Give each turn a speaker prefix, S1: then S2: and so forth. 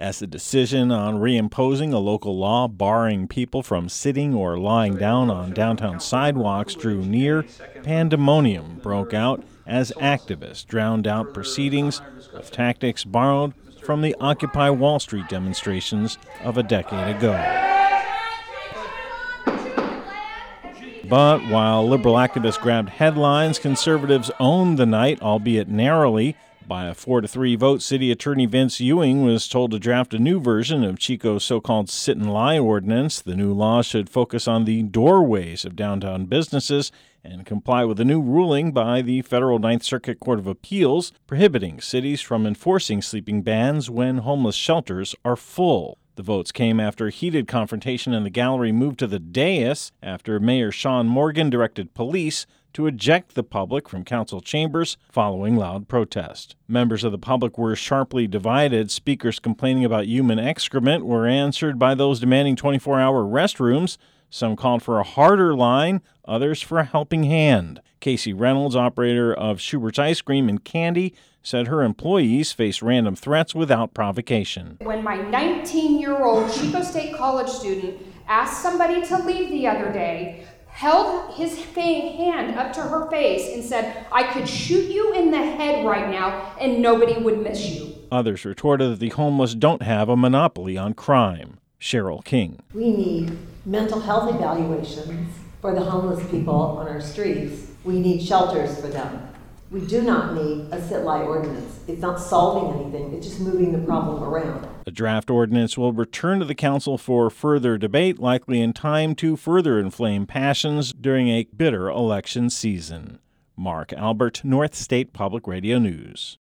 S1: as the decision on reimposing a local law barring people from sitting or lying down on downtown sidewalks drew near, pandemonium broke out as activists drowned out proceedings with tactics borrowed from the Occupy Wall Street demonstrations of a decade ago. But while liberal activists grabbed headlines, conservatives owned the night, albeit narrowly. By a 4-3 vote, City Attorney Vince Ewing was told to draft a new version of Chico's so-called sit-and-lie ordinance. The new law should focus on the doorways of downtown businesses and comply with a new ruling by the Federal Ninth Circuit Court of Appeals prohibiting cities from enforcing sleeping bans when homeless shelters are full. The votes came after a heated confrontation, and the gallery moved to the dais after Mayor Sean Morgan directed police to eject the public from council chambers following loud protest. Members of the public were sharply divided. Speakers complaining about human excrement were answered by those demanding 24-hour restrooms. Some called for a harder line, others for a helping hand. Casey Reynolds, operator of Schubert's Ice Cream and Candy, said her employees face random threats without provocation.
S2: When my 19-year-old Chico State College student asked somebody to leave the other day, held his hand up to her face and said, "I could shoot you in the head right now and nobody would miss you."
S1: Others retorted that the homeless don't have a monopoly on crime. Cheryl King.
S3: We need mental health evaluations for the homeless people on our streets. We need shelters for them. We do not need a sit-lie ordinance. It's not solving anything. It's just moving the problem around.
S1: The draft ordinance will return to the council for further debate, likely in time to further inflame passions during a bitter election season. Mark Albert, North State Public Radio News.